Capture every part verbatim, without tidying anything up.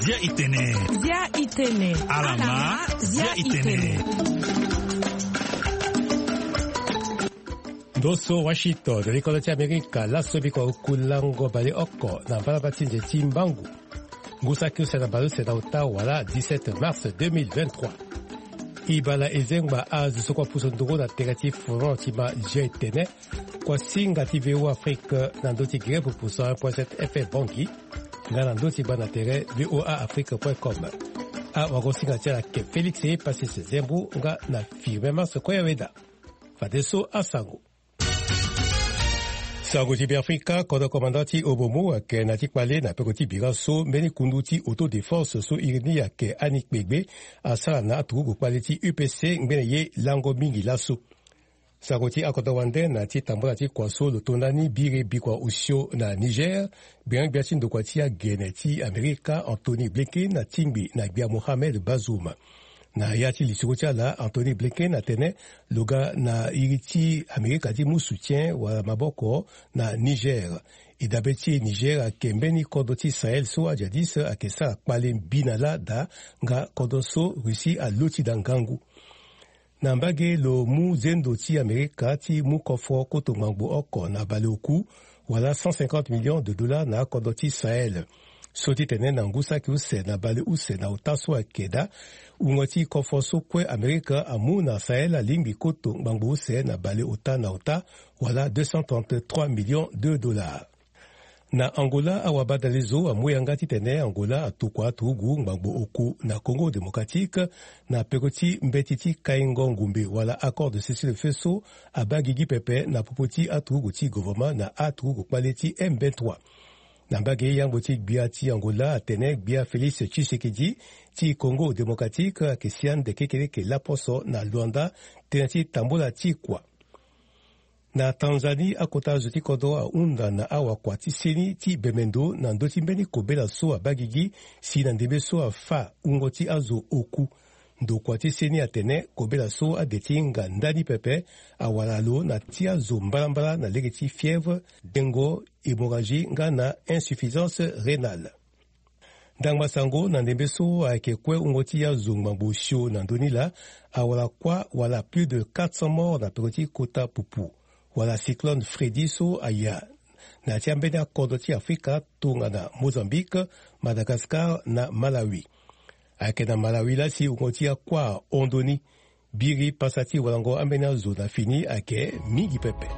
Zia Itene. Zia Itene. Alama. Zia Itene. Doso Washington, l'école d'Amérique, la Sobiko Kulango Bale Oko, dans Balabatin de Timbangu. Gusakyo Senabalu Sedauta, voilà, dix-sept mars deux mille vingt-trois. Ibala Ezengba Az Sokwa Pusondoro, na Tegati Frontima Jetene, kwa Singa T V O Afrique, Nandoti Grep pour cent un point sept F M Banki, Nandoti Banatere, V O A Afrique point com. A Wagosinga Tia ke Félix et passé ses zembou, nga na firme mas Koyaweda. Fadeso Asango. Sango Tibi Afrika, kodo komandati Obomo ke natik pale na pekoti biraso meni kunduti autodéfense so irini ke Anik Begbe asala na atugu kwaliti U P C ngbeneye lango mingi laso. Sango ti akodo wande na ti tambola ti kwaso lotonani bire bikwa usio na Niger, bien biatin do kwatia geneti Amerika Anthony Blinken na timbi na bia Mohamed Bazoum. Na yati lisikotia la Anthony Blinken na tene loga na iriti Amerika di mu soutien wa maboko na Niger. Idabeti Niger a kembeni kodoti Sahel so a jadis a kesa kpale binala da nga kodoso Russi a loti dangangu. Na mbage lo mu zendo ti Amerika ti mu kofo koto mangbo oko na bale oku wala cent cinquante millions de dollars na kodoti Sahel. Soti tene na ngusa ki use na bale use na utaso a keda ungoti kofoso kwe Amerika amu na Sahel a limbi koto mbangbo use na bale uta na uta wala deux cent trente-trois millions de dollars. Na Angola awabada lezo amu yangati tene Angola atukwa tugu mbangbo oku na Congo démocratique na pekoti mbetiti kaingo ngumbe wala accord de cessez-le-feu abagigi pepe na popoti atugu ti gouvernement na atugu kwaleti M vingt-trois. Nambage yango ti bia ti Angola atene bia Félix Tshisekedi ti Congo démocratique kesian de kekele ke laposo na Luanda tenati tambola ti kwa. Na Tanzanie akota zoti kodo a unda na awa kwa ti seni ti bemendo na ndoti mbeni kobela so a bagigi si na ndebe so a fa ungo ti azo oku. Ndo kwa ti seni atene kobela so a detinga ndani pepe a walalo na ti azo mbalambala na lege ti fièvre, dengo, hémorragie nga na insuffisance rénale. Ndang masango na ndembe so a ke kwe ungo ti azo mbambo shio na ndoni la a wala kwa wala plus de quatre cents morts na pekoti kota pupu. Wala cyclone Freddy so aya na ti ambeni akodo ti Afrika tonga na Mozambique, Madagascar na Malawi. Ake na Malawi la si ungotia kwa ondoni biri pasati walango ambena zona fini ake mingi pepe.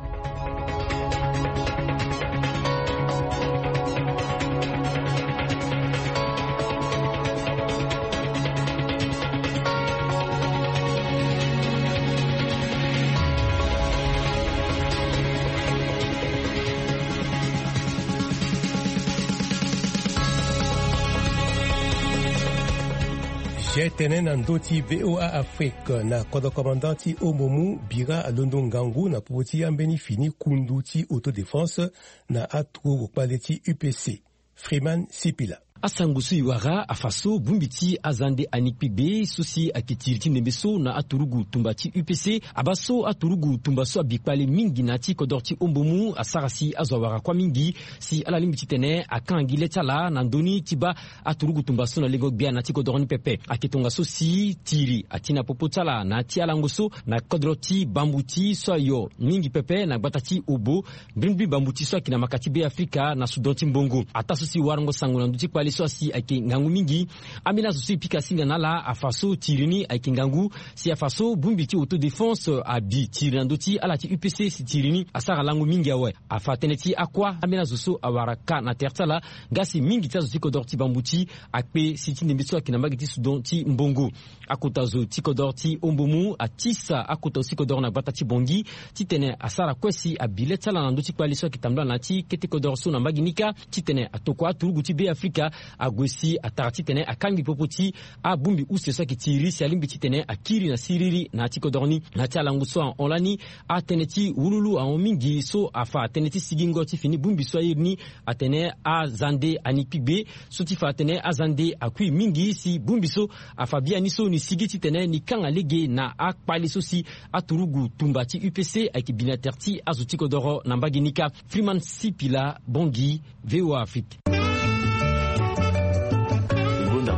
Tene na ndoti V O A Afrique na kodo komandanti Omomu bira a Londo Ngangu na popoti ambeni fini kundu ti autodéfense na atru kwaleti U P C. Freeman Sipila. Asangusu iwara afaso bumbiti azande anikpibe susi akitiriti nembeso na aturugu tumbati U P C abaso aturugu tumbaso abikpale mingi nati kodorti ombomu asarasi azwawara kwa mingi si alalimbiti tene akangile tala na ndoni tiba aturugu tumbaso na lengo bia nati kodorni pepe akitonga so si tiri atina popo tala na ti alangoso na kodroti bambuti so yo mingi pepe na batati obo brimbi bambuti so akina makati be Afrika na sudonti mbongo ataso si warango sango na nduti kwale so si ake ngangu mingi amina so si pika singa nala afaso tirini ake ngangu si afaso bumbiti autodéfense abi tirandoti ala ti U P C si tirini asara langu mingi awe afateneti akwa amina so awaraka na tertala gasi mingi tazo ti kodorti bambuti akpe siti nembeso akina magiti sudonti mbongo akotazo ti kodorti ombomu atisa akota si kodor na batati bongi titene asara kwesi abiletala na ndoti kwale so akitamla na ti kete kodorso na maginika titene atokwa turugu ti be Afrika agwesi atarati tene akangi popoti abumbi use so kitiri si alimbi titene akiri na siriri na tikodorni na ti alangu so onlani ateneti wululu a mingi so afa ateneti sigingo ti fini bumbi so yirni atene azande anikpibe so ti fa atene azande akui mingi si bumbi so afa bia ni so ni sigi titene ni kanga lege na akpali so si aturugu tumbati U P C akibina terti azuti kodoro na mbaginika Freeman Sipila Bongi V O A Afrique.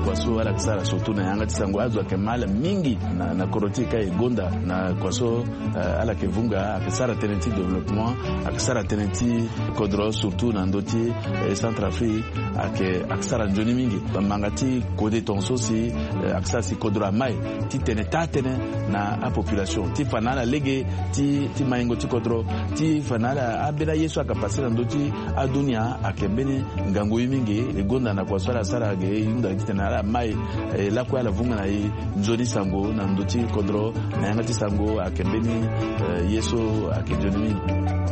kwaso ala kisara surtout na yanga tisango azwa kemala mingi na na korotika egonda na kwaso uh, ala kevunga akisara tenenti développement akisara tenenti kodro surtout na ndoti eh, Centrafrique ake akisara njoni mingi bamangati kode tonso si uh, akisara si kodro mai ti teneta tene na a population ti fanala lege ti ti maingo ti kodro ti fanala abela yesu akapasira ndoti adunia akembeni ngango mingi egonda na kwaso ala sara ge yunda tena mai eh, la kwa la vunga na i njoni sango na ndoti kodro na yanga ti sango akembeni uh, yesu akejoni mingi.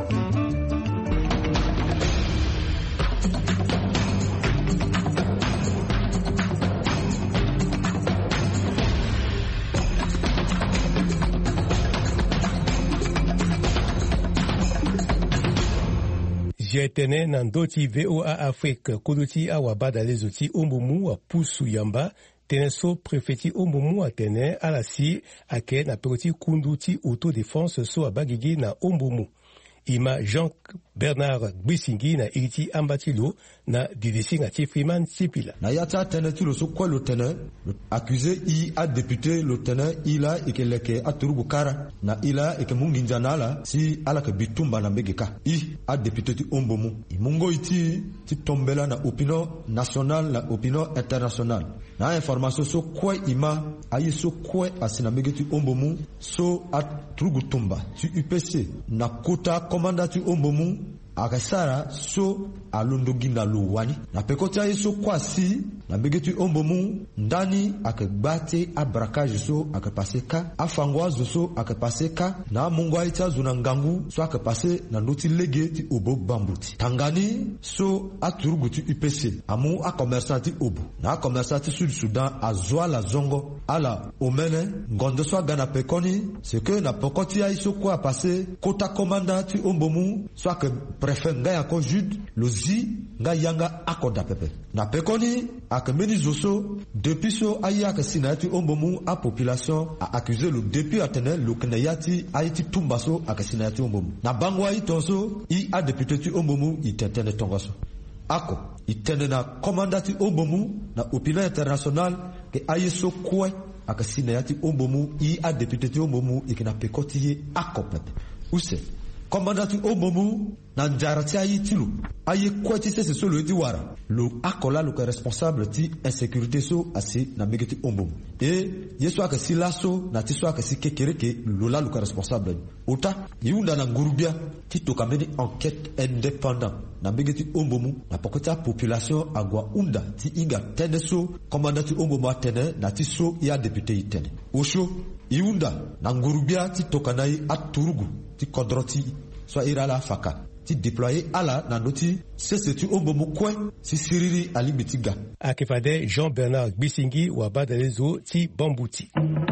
Jetene na ndoti V O A Afrique kuduti awabada lezuti ombumu wa pusu yamba teneso prefeti ombumu atene alasi ake na pekoti kunduti autodéfense so abagigi na ombumu. Ima Jean Bernard Gbisingi na iriti ambatilo na didisi ngati Freeman Sipila. Na yata tene tu le so quoi le tene accusé i a député le tene ila ikeleke aturubu kara na ila ike munginjana la si ala ke bitumba na megeka i a député ti ombomu i mungo iti ti tombela na opinion nationale na opinion internationale na information so quoi ima ayi so quoi asina megeti ombomu so aturubu tumba ti U P C na kota commandant ti ombomu akasara so alondogi na luwani na pekoti ayi so kwasi na begeti ombomu ndani akagbate abrakage so akapase ka afangwa so akapase ka na mungwa ita zuna ngangu so akapase na noti lege ti obo bambuti tangani so aturuguti U P C amu a commerçanti obo na commerçanti sud Sudan azwa la zongo ala omene ngondo so gana pekoni ce que na pekoti ayi so kwa passé kota commandant ti ombomu so ak préfet nga yako jude lozi nga yanga akoda pepe na pekoni akemeni zoso depuis so ayaka sinati ombomu a population a accusé le depuis atene le kneyati aiti tumbaso akasinati ombomu na bangwa itonso i a député ti ombomu itetene tongaso ako itene na commandati ombomu na opinion international ke ayiso kwe akasinati ombomu i a député ti ombomu ikina pekoti ako pepe use commandant ombomu na njarati ayi tilu ayi kweti se so le diwara lo akola lo responsable ti insécurité so asi na megeti ombomu e yeso akasi laso na tiso akasi kekereke lo la lo responsable ota yunda na ngurubia ti to kameni enquête indépendant na megeti ombomu na pokota population agwa unda ti inga teneso commandant ombomu atene na tiso ya député itene osho yunda na ngurubia ti tokanai aturugu ti kodroti so irala faka ti déployer ala na noti sese tu ombomu kwe si siriri ali bitiga akifade Jean Bernard Gbisingi wa badalezo ti bambuti.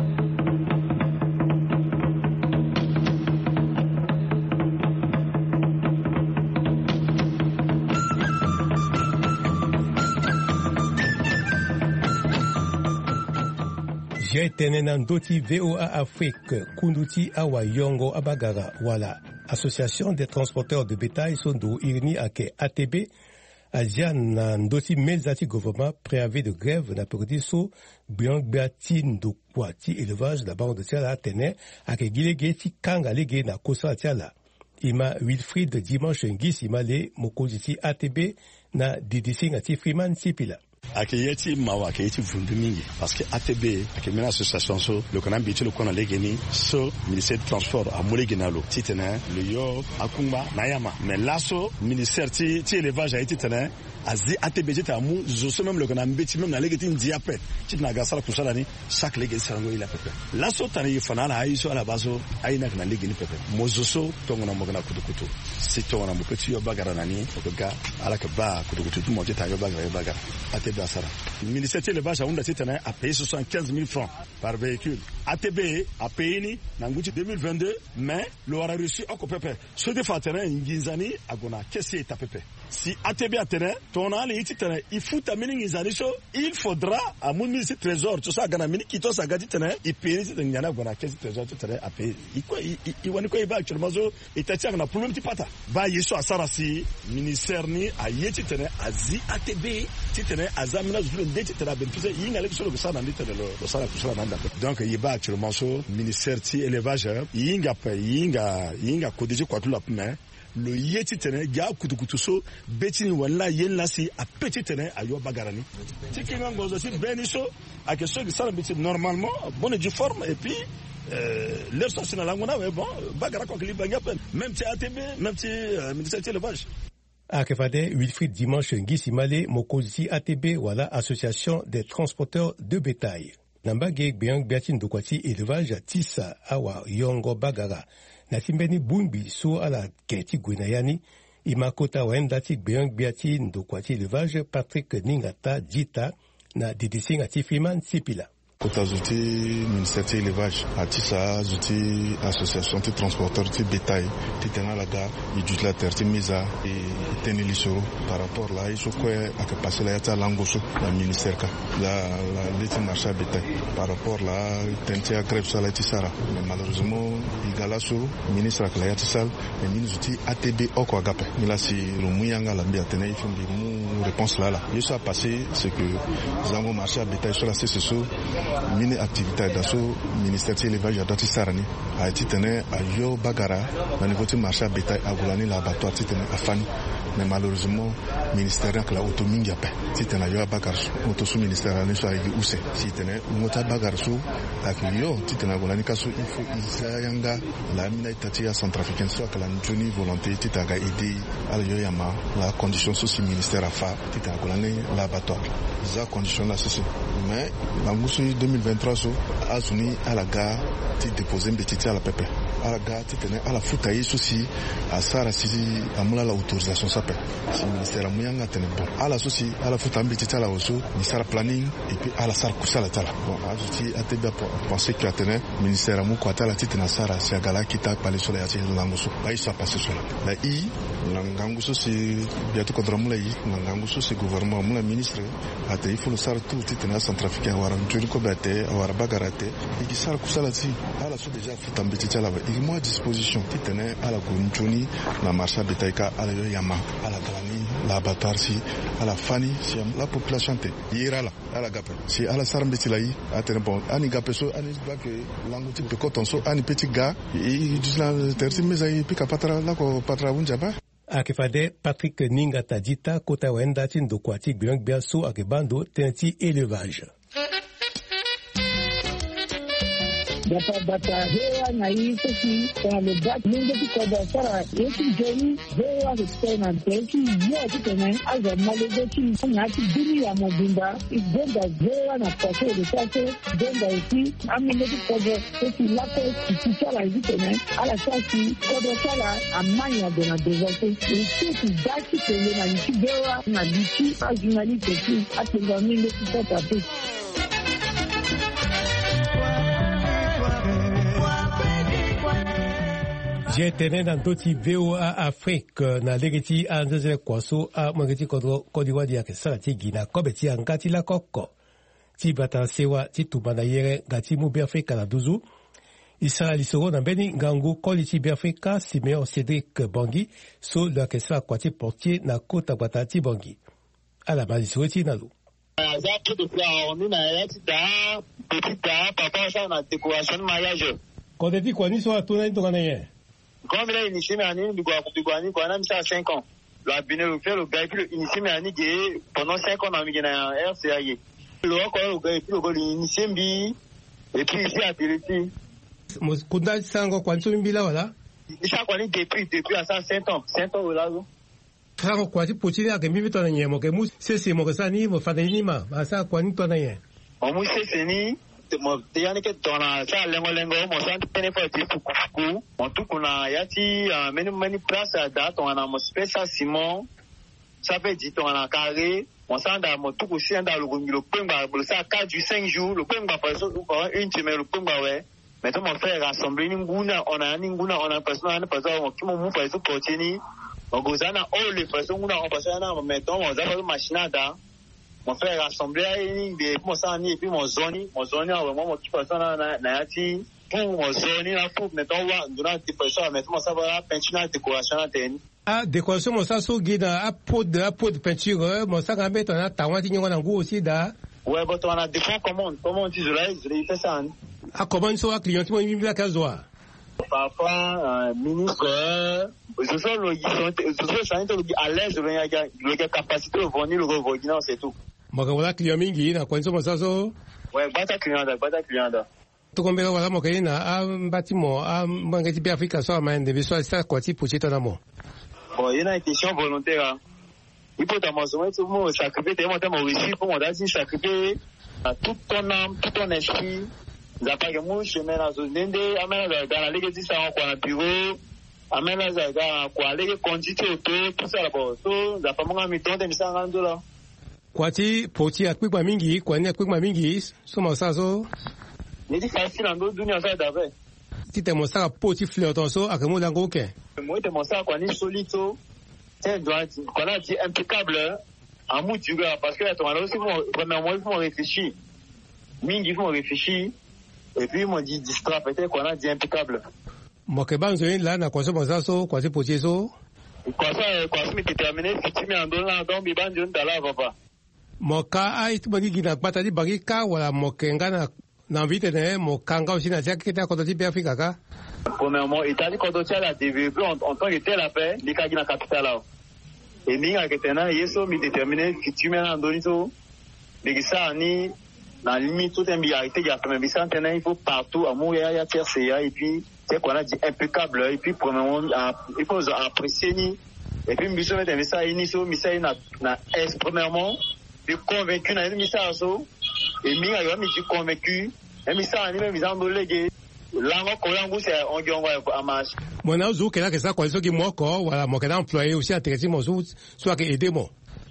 Jetene na ndoti V O A Afrique kunduti awa yongo abagara wala Association des transporteurs de bétail sondo irni ake A T B Asia na ndoti melzati gouvernement préavis de grève na perdi so biang biati ndo kwati élevage la bande de tiala tene ake gilege ti kanga lege na kosa tiala ima Wilfried dimanche ngisi male mokozi ti A T B na didisi ngati Freeman Sipila akeyeti mawa akeyeti vundu mingi parce que A T B akemena association so le kana bitu le kona legeni so ministère du transport a molegenalo titena le yo akumba nayama mais là so ministère ti ti élevage a été tena azi A T B jeta mu zo so même le kana mbeti même na legeti ndiape titna gasala kusala ni chaque legeti sango ila pepe là so tani fanala aiso ala baso aina kana legeni pepe mozo so tongona mogana kutukutu si tongona mopeti yo bagara nani oga ala ka ba kutukutu tu monte ta yo bagara bagara A T B Asara. Le ministère de l'élevage a payé soixante-quinze mille francs par véhicule. A T B a payé en deux mille vingt-deux, mais l'aura reçu au Copepe. Ce défaut terrain, Nginzani, a gona caissé ta pepe. si A T B a terrain ton ali iti terrain il faut tamini ngizanisho il faudra à mon ministre trésor tout ça gana mini kito sa gadi terrain il paye c'est ngana gona kesi trésor tout terrain a payer il quoi il wani ko iba actuellement zo itati na problème ti pata ba yeso asara si ministère ni a yeti terrain azi A T B ti terrain azamina zo le ti terrain ben fise yinga le so ça na ndite le sala kusala nanda donc iba actuellement so ministère ti élevage yinga pa yinga yinga kodiji kwa tula pme le yeti tene ga kutukutu so betini wala yella si a petit tene ayo bagarani tikinga ngozo si beniso a que ceux qui sont habitués normalement bonne du forme et puis euh, leur sens na langona mais bon bagara ko li banga même ti A T B même ti euh, ministère de l'élevage Akefade Wilfried Dimanche Ngisimale Mokozi A T B wala association des transporteurs de bétail Nambage Biang Biatin Dokwati élevage Tissa Awa Yongo Bagara na simbeni bumbi so ala keti gwenayani imakota waendati Biang Biatin Dokwati élevage Patrick Ningata Dita na didisinga tifiman sipila Kota zuti ministère de l'élevage, atisa zuti association de transporteurs de bétail, qui tena la gare, il dit la terre, misa et teni lisoro par rapport là, il faut que à que passer là yata langoso la ministère ka, la la l'été marché bétail par rapport là, tenti à grève ça la tisara, mais malheureusement il gala sur ministre la yata sal, le ministre zuti A T B au quoi gape, mais là si le mouyanga la bien tenir il faut une réponse là là, il ça passé c'est que nous avons marché bétail sur la C C S O mini activité d'assaut ministère de l'élevage à Sarani a été tenu à Yo Bagara au niveau du marché à bétail à Goulani l'abattoir tenu à Fani mais malheureusement ministère de la autonomie a pas tenu à Yo Bagara auto sous ministère ne soit où c'est si tenu mota Bagara sous à Yo tenu à Goulani kaso il faut Israël la mina itatia centrafricaine soit que la journée volonté tenu à aider à Yo Yama la condition sous ministère à fa tenu à Goulani l'abattoir za condition là c'est mais la mousse deux mille vingt-trois so azuni à la gare ti déposer mbetiti à la pepe à la gare ti tenait à la foutaille souci à sara si amula la autorisation ça peut si ministère muyanga tenait bon à la souci à la foutaille mbetiti à la oso ni sara planning et puis à la sara kusala tala bon azuti a te bien penser que tenait ministère mu ko tala ti tenait sara si agala kita pale sur la ti langoso ba ça passer sur la i langanguso si bientôt contre mula i langanguso si gouvernement mula ministre a te il faut le sara tout ti tenait centrafricain waran juri ko bate awara bagarate et qui sara kusala ti ala so déjà futa mbetiti ala il mo à disposition ti tenait à la gunjoni la marché betaika ala yo yama ala galani la batar si ala fani si la population te ira la ala gape si ala sara mbetila yi atene bon ani gape so ani ba que languti pe koton so ani petit gars et du la terti mezai pika patra la ko patra unjaba Akefade Patrick Ningata Dita kota wenda tin dokwati biang biaso akebando tenti élevage Data data hewa na hii sisi kwa lebat mungu kikoba sara yesu jeni hewa kutena teki yote tena aza malego na dini ya mobimba igenda hewa na pase de sase genda ici amene kikoba sisi lako kisala hivi tena ala sasi kodo sala amanya de na devote sisi daki tena na nchi hewa na nchi ajunali teki atenga mingi kikoba tu J'ai tenu dans d'autres V O A Afrique, na legeti a nzeze kwaso a mwengeti kodiwa diya ke sarati gina kobe ti angati la koko. Ti bata sewa ti tumana yere gati mu Afrika la duzu. Isara lisoro na beni ngangu koli ti Afrika Simeon Cédric Bangui so la ke sa kwati portier na kota bata ti Bangui. Ala malisoro ti nalu. Zaki de pla on na yati da petit da papa sa na décoration mariage. Kode ti kwani so atuna into kana ye. Comme il a initié Méani, il doit couper quoi, on a cinq ans. La Bénin fait le gars, puis initié Méani pendant cinq ans dans le R C A I. Le roi, le gars, puis le gars, initié Mbi, et puis ici à Télé. Kunda Sango, quand tu m'as là, voilà. Il s'est connu depuis, depuis à ça, cinq ans, cinq ans, là. Sango, quand tu peux tirer à Gemi, ton aïe, mon Gemu, c'est c'est mon Sani, mon Fadanima, à ça, quand tu ton aïe. En mousse, c'est ni. Mo teyani ke tona sa lengo lengo mo san tene fo ti fuku fuku mo tukuna yati meni meni place da tona mo spesa simon ça veut dire tona carré mo sanda mo tuku si anda lo gongilo pemba bo sa quatre du cinq jours le pemba par exemple une semaine le pemba ouais maintenant on fait rassembler nguna on a nguna on a personne on a personne qui mo mu fa so continue Donc aux ana oh les personnes où on passe ana mettons on a une machine à on fait rassembler des pour ça et puis mon zone mon zone vraiment mon qui passe na na yati pour mon zone là pour mettons on donne des personnes mettons ça va peinture décoration à tenir. Ah, décoration, moi, ça, so, guida, à pot de, à pot de peinture, moi, ça, quand même, on a, t'as, on a, on a, aussi, da. Ouais, bon, on a des fonds commandes, comment on dit, je l'ai, je l'ai fait ça, hein. Ah, comment on soit client, tu m'as mis la case droit. Parfois, un ministre, je sais, le, je sais, ça, à l'aise, de la capacité de venir le revenir, c'est tout. Moi, voilà, client, mingi, na, quoi, ça, ça, so. Ouais, pas ta client, pas ta client, da. Tout comme, voilà, moi, qu'il y a un bâtiment, un, moi, qui est Afrique, ça, mais, de soit, ça, quoi, tu peux, c'est un amour. Bon, il y a une question volontaire. Il faut t'amasser, tout le monde sacrifier, tellement t'as réussi pour mon dasi sacrifier tout ton âme, tout ton esprit. Zapa que moi, je mets la zone d'Inde, amène dans la ligue de ça, on a un bureau, amène la dans quoi, les conduites auto, tout ça là-bas. Tout, zapa mon mi ton de mi ça rando là. Quoi tu, poti akui kwa mingi, quoi ni akui kwa mingi, somo ça so. Ni di facile en d'autres dunia ça d'avant. Si t'es mon ça poti fleur ton so, akemo lango ke. Moi, t'es mon ça quoi ni solito. Tiens, doit qu'on a dit impeccable en mou du gars parce que là, ton aussi premièrement il faut réfléchir. Mingi il faut réfléchir. Et puis, ils m'ont dit distrait, peut-être qu'on a dit impeccable. Moi, que ban zoin là, na quoi ça, moi ça, so, quoi c'est potier so. Quoi ça, quoi ça, mais t'es terminé, si tu mets en donnant, donc, il ban zoin d'Allah, papa. Moi, ka, aïe, tu m'as dit qu'il n'a pas dit, bagi ka, voilà, moi, kenga na, na vite, ne, moi, kanga aussi, na, c'est qu'il y a quand on dit bien Afrique, ka. Premièrement, Italie, quand on tient la développé, en tant que tel a fait, les cas qui n'a capital là. Et ni, à qu'éternel, yeso, mais déterminé, si tu mets en donnant, mais ça, ni, dans la limite, toute imbiarité, il y a quand même il faut partout, à mourir, il y a terre, et puis, c'est qu'on a dit impeccable, et puis, premièrement, il faut apprécier, et puis, nous sommes des messages, nous sommes des messages, premièrement, de convaincu, dans les messages, et nous, nous sommes convaincus, les messages, nous sommes des messages, lango kolango c'est on dit on va à marche. Moi, n'a pas que ça, quoi, ce qui moi, quoi, voilà, moi, que employé aussi à traiter mon sous, soit que aider moi.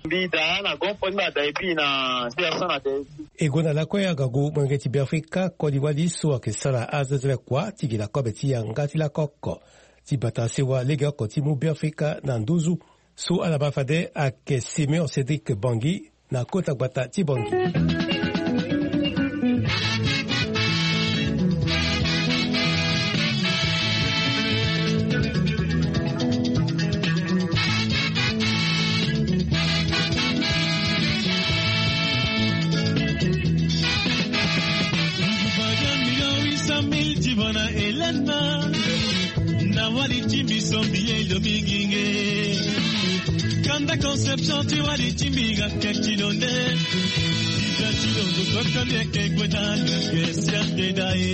Egona la kwea gago mwengeti Biafrika Côte d'Ivoire so ke sala azazela kwa tigi la kobeti ya ngati la koko tibata sewa lega ko timu Biafrika na nduzu so alaba fade ake Simeon Cédric Bangui na kota gbata Tibongi. Kanda conception tu vois les timiga ketilonde Ketilonde kota leke kweta ke siande dai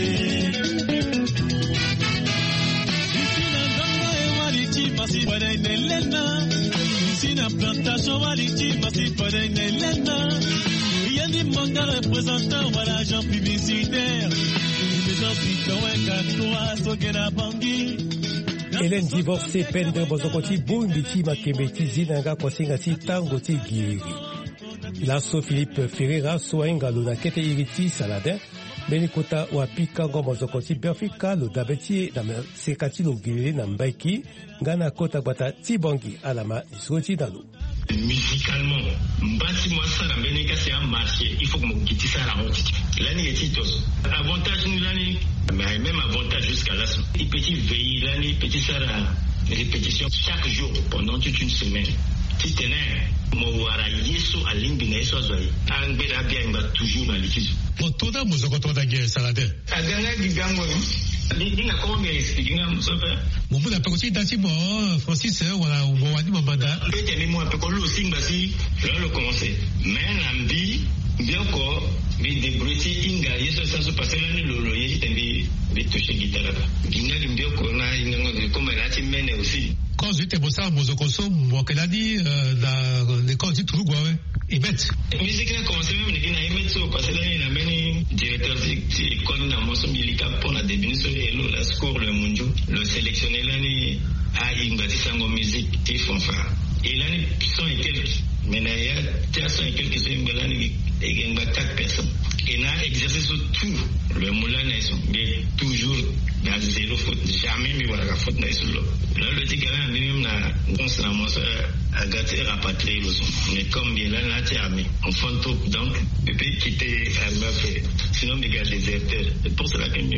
Isina ndanga e waliti masi pada inelena Isina plantation waliti masi pada inelena Yandi manga représentant voilà agent publicitaire Les gens qui t'ont un sogena bangi Hélène divorcée peine de bozokoti bumbiti makembeti zinanga kwasingati tango ti giri. Lasso Philippe Ferreira soinga luna kete iriti saladin benikota wapika ngo bozokoti Biafrika lo dabeti na sekati lo giri na mbaiki ngana kota gbata Tibongi alama isoti dalu. Musicalement, mbati moi ça la beneka c'est un marché, il faut que mon kiti ça la honte. L'année est titos. Avantage nous l'année, mais même avantage jusqu'à la semaine. Il petit veille l'année, petit ça la répétition chaque jour pendant toute une semaine. Titene, mo wara yeso alimbi na yeso azwai. Angera bia imba toujours na likizo. Pour toda muzoko toda guerre salade. Aganga gigango. Ninga comment expliquer ngam ça fait. Mon vous la petit dati bon Francis voilà on va dire banda. Peut-être mais moi peu ko lo sing basi, là le commencer. Mais nambi bien ko mais des bruits inga yeso ça se passer là le lo yesi tembi de toucher guitare. Ginga limbio ko na inga comme là ti mène aussi. Quand j'étais pour ça mozokoso moi qu'elle a dit dans l'école du trou quoi et bête. Musique là commencé même ni na emet so parce que là il a mené directeur de l'école na moso milika pour la définition et la score le munjo le sélectionner là ni a ingati sango musique ti fonfa et là ni sont et quelques mais là il y a sont et quelques sont là ni et quatre personnes et là exercer sur tout le moulin mais toujours dans na zéro faute jamais mi wala ka faute na isolo là le tigala minimum na pense na mo a gâté rapatrier le son mais comme bien là là tu as mis on fond trop donc et puis quitter à fait sinon des gars déserteurs c'est pour cela que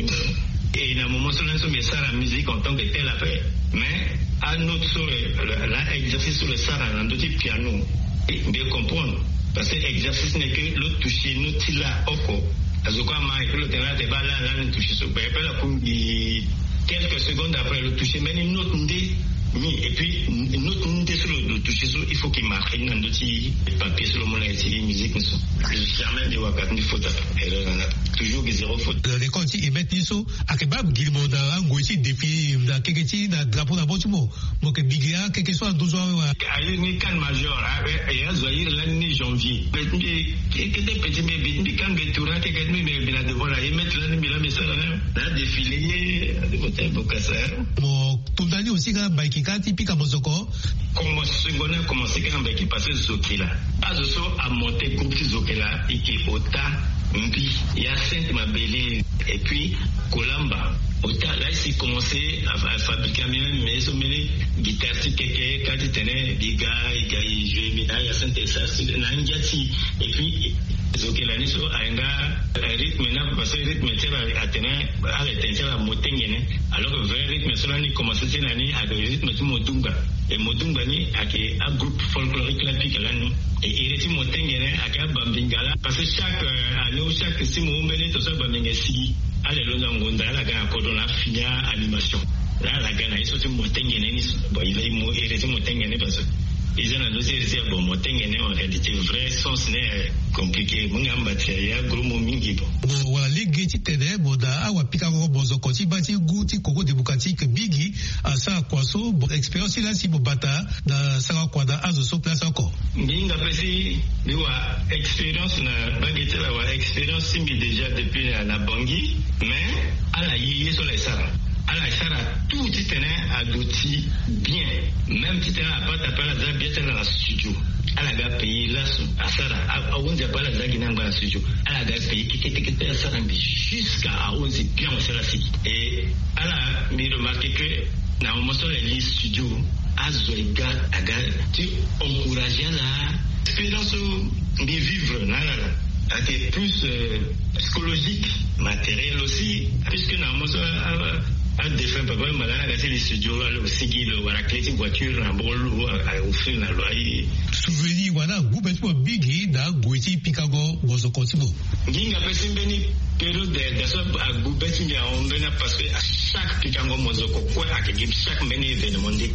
et dans un moment sur l'instant ça la musique en tant que telle affaire mais à notre sur là exercice sur le sara dans d'autres piano et bien comprendre parce que l'exercice n'est que l'autre toucher nous tila oko azoka ma et le terrain de balle là là nous toucher sur ben la kumbi quelques secondes après le toucher mais une autre ndé et puis une autre ndé sur le toucher sur il faut qu'il marque dans d'autres papiers sur le monde et musique nous sont jamais de wakat ni faute toujours que zéro faute les conti et mettre niso akebab gilmo da ngoisi défi da keketi da drapeau da botumo mo ke bigia quelque soit douze ans ayi ni kan major et à zoir l'année janvier que des petits bébés ni kan betura que que mais bien devant la y mettre là ni là mais ça là défilé de votre bokasa mo tundani aussi ga baikika typique mozoko comme secondaire commencer quand baiki passer zokila azoso a monter groupe zokila et ota mpi ya Sainte Mabélé et puis Kolamba Ota là il commencé à, à fabriquer même mais so many guitare keke quand il tenait des gars il gars il jouait mais il y a Sainte ça na njati et puis zokila ni so ainda rythme na parce que rythme c'est à tenir à l'éteindre la motengene alors que vrai rythme cela ni commencé c'est nani à rythme tu modunga et modunga ni avec un groupe folklorique là puis là ni et il est motengene avec bambingala parce que chaque année chaque six mois mais tout ça bambinga si allez le ngonda la ga ko na finya animation là la ga na iso tu motengene ni bon il est mo il est motengene parce que ils ont annoncé c'est bon motengene en réalité vrai sens n'est compliqué mungamba ya gros mingi bon voilà les geti tene boda awa pika ko bozo ko ti bati guti koko de bukati ke bigi asa kwaso bon expérience là si bo bata na saka kwada azo so place encore minga pesi biwa expérience na bangete la wa expérience simbi déjà depuis na bangi mais ala yi so la sara ala sara tout titene adouti bien même titene a pas tapé la bien dans la studio ala ga pays là à sara a onde pas la zagi dans la studio ala ga pays qui qui qui qui sara jusqu'à à onde bien on sera si et ala mi remarqué que na moment sur les studio azoiga aga tu encourager la expérience de vivre là là c'est plus euh, psychologique matériel aussi puisque na moment un défunt papa malade c'est les studios là aussi qui le voilà clé voiture en bol au fil na loi souvenir wana gubetwa bigi da goiti pikago bozo kotibo nginga pesimbeni période de ça à gubeti ya on bena parce que à chaque pikago mozo ko quoi à que chaque meni événement de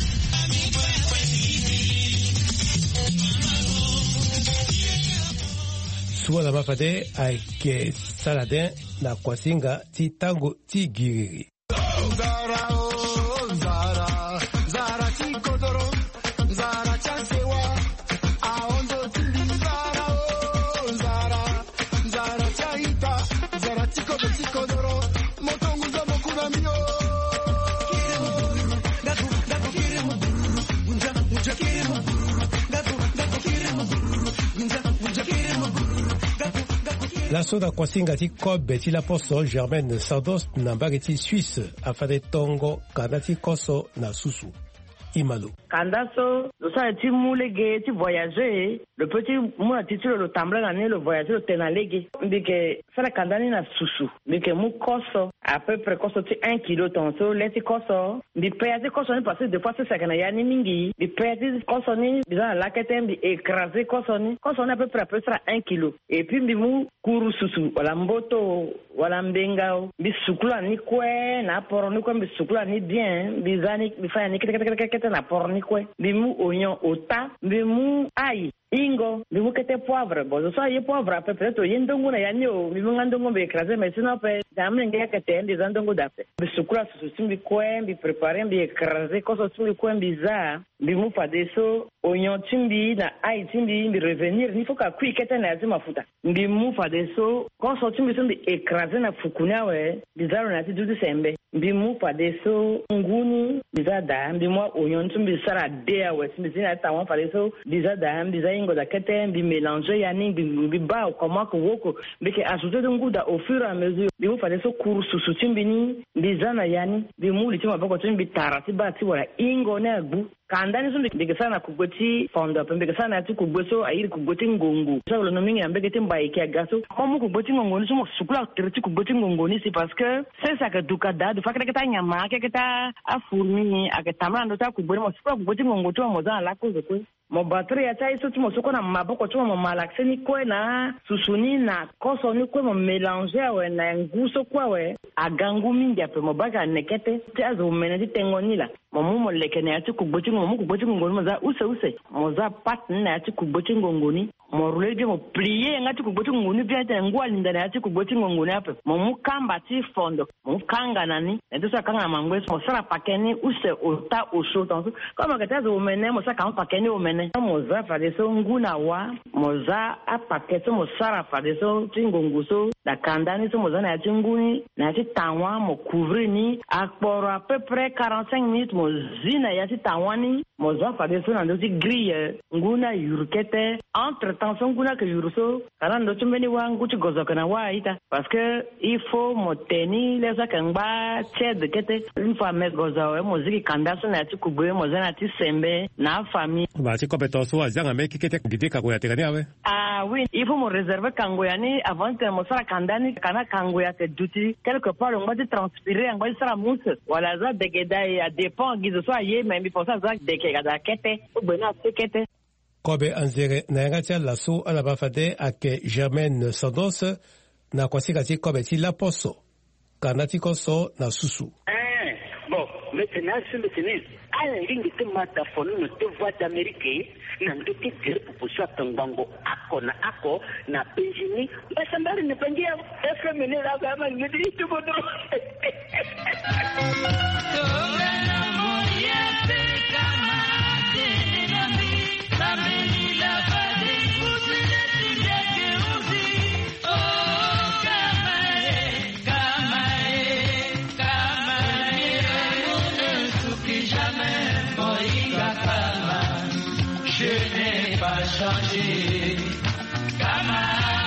Suwa la mafade aike saladin na kwasinga ti tango ti giriri. Zara oh Zara Zara chikodoro Zara chasewa aondo tili Zara oh Zara Zara chaita Zara chikodo chikodoro motongu za mokuna mio Daku daku kire muburu Unja unja kire muburu Daku daku kire muburu Unja unja kire muburu L'assaut da kwasinga ti kobe ti la poso Germaine Sandos na mbage ti Suisse afade tongo kanda ti koso na susu. Imalo. Kandaso, le ça est moulé tu voyager, le petit moi titule le tamble l'année le voyager le tenalege. Bike ça la kandani na susu. Bike mou koso à peu près koso ti un kilo tonso leti koso. Bi payati koso ni parce que des fois c'est ça que na yani mingi. Bi payati koso ni bizarre la ketem bi écraser koso ni. Koso ni à peu près à peu près un kilo. Et puis bi mou kuru susu wala mboto wala mbengao. Bi sukula ni kwe na poro ni kwe bi sukula ni bien. Bi zani bi faya ni kete na porni kwe bimu oignon ota bimu ail ingo bimu kete poivre bon ça y poivre à peu près to yendongo na yanyo bimu ngandongo be écraser mais sinon pe jamais ngaya kete ndi zandongo dape bisukura susimbi kwe bi préparer bi écraser koso simbi kwe biza bimu padeso oignon timbi na ail timbi bi revenir ni faut ka kui kete na zima futa bimu padeso koso timbi simbi écraser na fukunya we bizaro na ti dudu sembe Bimu padeso ngunu biza da bimwa onyon tumbi sara dea wes bizina tawa padeso biza da biza ingo da kete bi mélanger yani bi ba comment que woko beke ajouter de nguda au fur et à mesure bimu padeso kursu sutimbini bizana yani bimu litima bako tumbi tarati ba ti wala ingo na gbu kandani so ndike sana kugoti fondo pembe sana ati kugweso ayiri kugoti ngongo so lo nomingi ambeke timba ikia gaso momu kugoti ngongo ni so sukula tiriti kugoti ngongo ni c'est parce que c'est ça que dukada du fakata kata nyama kata afurmi akatama ndo ta kubori mo sukula kugoti ngongo to mo za la kozo ko mo batterie ya tai so tumo soko na maboko to mo malaxeni ko na susuni na koso ni ko mo mélanger we na nguso kwa we agangu mingi ape mo baka nekete tazo menedi tengoni la mo mo lekene ati kugoti mo kugoti ngongoni moza use use moza partner ati kugoti ngongoni mo rulege mo plier ngati kugoti ngongoni bien te ngwa linda ati kugoti ngongoni ape mo mukamba ti fondo mo kanga nani ndo sa kanga mangwe mo sara pakeni use ota osho tanzo kama katazo umene mo sa kanga pakeni umene moza fadeso nguna wa moza apaketo mo sara fadeso tingonguso da kandani so moza na ati nguni na ati tanwa mo couvrir ni akporo à peu près quarante-cinq minutes mo zina yati tawani moza fadeso na ndo ti grille nguna yurkete entre temps so nguna ke yurso kana ndo tumbeni wangu ti gozoka na wa ita parce que il faut mo teni les akangba chede kete une fois mes gozo mo ziki kandaso na ti kubwe moza na ti sembe na famille ba ti compétence wa zanga me kikete ngide ka ko ya tekani awe ah oui il faut mo réserver kango yani avant que mo sara kandani kana kango ya te duty quelque part on va te transpirer on va sara mousse wala za degeda ya dépend gizo so aye mais mi pour ça za dekega da kete o bena sekete kobe anzere na yanga laso ala bafade ake Germaine Sandos na kwasika ti kobe ti laposo kanati koso na susu eh bon maintenant c'est maintenant ala ringi te mata fonu no te voix d'Amérique na ndo te tere proposition tangango ako na ako na penjini basa mbali ne pangia efemene la gama ngidi tu bodo changer kama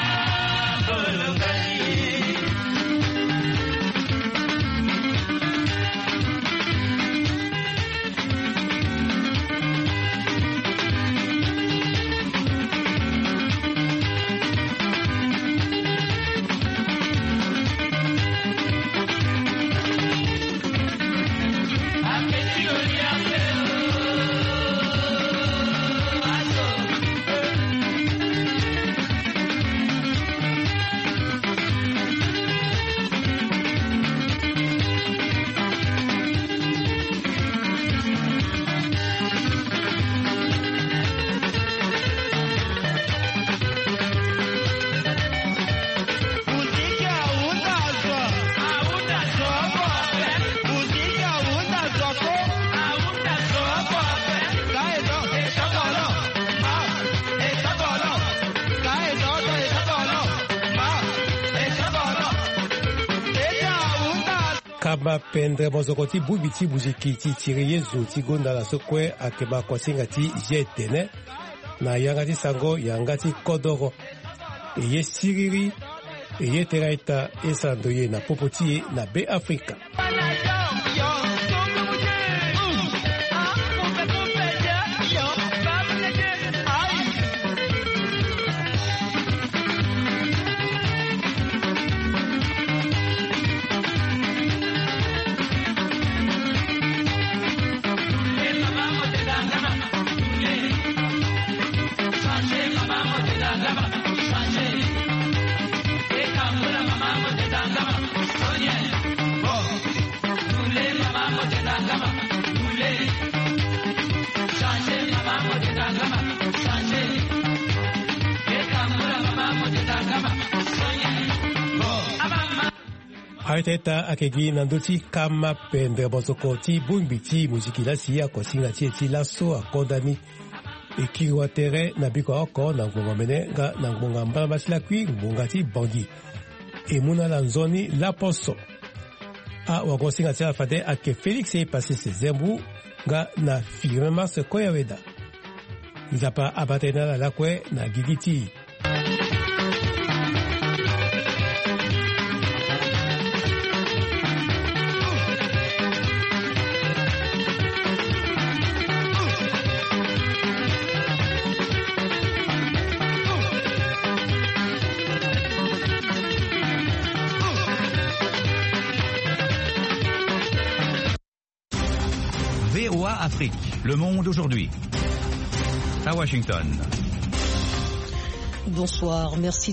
kama pendre mozokoti bubiti buziki ti tiriye zo ti gonda la sokwe akeba kwasinga ti jetene na yanga ti sango yanga ti kodoro eye siriri eye teraita esando ye na popoti ye na be Afrika Aiteta akegi nandoti kama pendre bozokoti bumbiti muziki la siya ko singa ti laso akondani ekiriwa tere na biko oko na ngonga mene nga na ngonga mbala basila kwi ngonga ti bangi emuna la nzoni la poso a wagosinga tia fade ake Felix e passé ses zembu nga na firme mars koyaweda nzapa abatena la lakwe na gigiti. V O A Afrique, Le Monde aujourd'hui. À Washington. Bonsoir, merci.